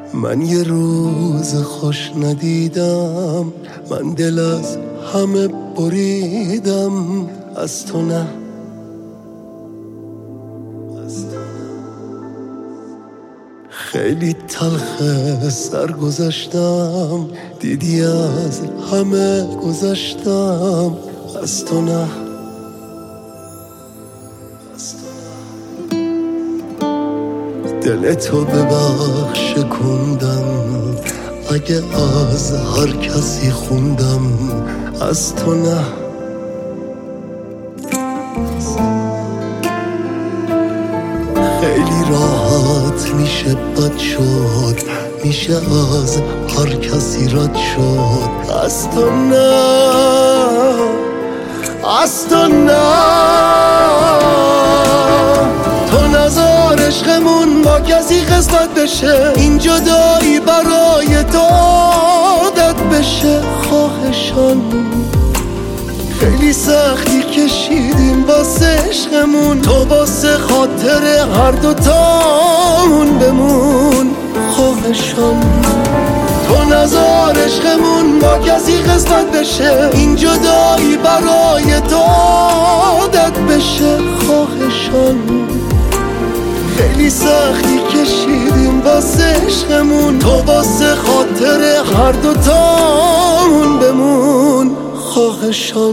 من یه روز خوش ندیدم، من دل از همه بریدم، از تو نه. خیلی تلخ سر گذاشتم، دیدی از همه گذاشتم، از تو نه. دل تو ببخش کندم، اگه از هر کسی خوندم، از تو نه. خیلی راحت میشه بد شد، میشه از هر کسی رد شد، از تو نه، از تو نه. تو نذار عشقمون با کسی قسمت بشه، این جدایی برای تو عادت بشه. خواهشان خیلی سختی کشیدیم واسه عشقمون، تو واسه خاطر هر دوتامون بمون. خواهشان تو نذار عشقمون با کسی قسمت بشه، این جدایی برای تو عادت بشه. خواهشان خیلی سختی کشیدیم واسه عشقمون، تو واسه خاطر هر دوتامون بمون. خواهشان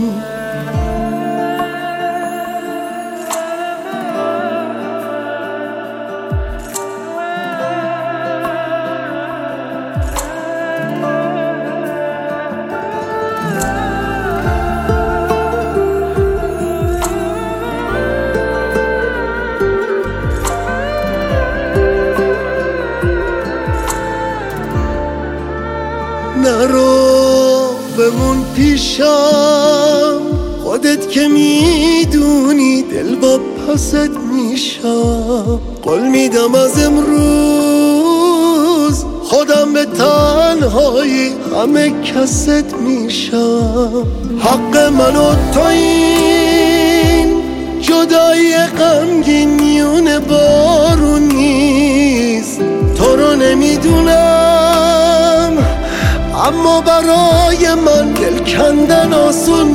نرو بمون پیشم، خودت که میدونی دل با پست میشم. قول میدم از امروز خودم به تنهایی همه کست میشم. حق من و تو این جدایی غمگین میون بارون نیست. تو رو نمیدونم اما برای من دل کندن آسون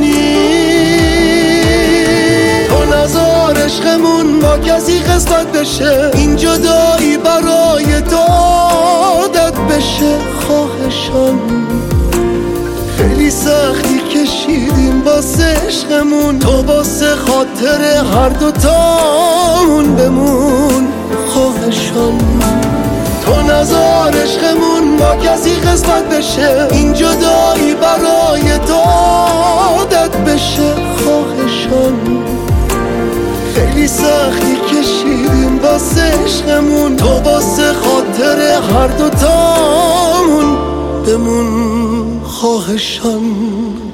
نیست. تو نذار عشقمون با کسی قسمت بشه، این جدایی برای تو عادت بشه. خواهشان خیلی سختی کشیدیم واسه عشقمون، تو واسه خاطر هر دوتامون بمون. خواهشان تو نذار عشقمون با کسی قسمت بشه، این جدایی برای تو عادت بشه. خواهشان خیلی سختی کشیدیم واسه عشقمون، تو واسه خاطر هر دوتامون بمون. خواهشان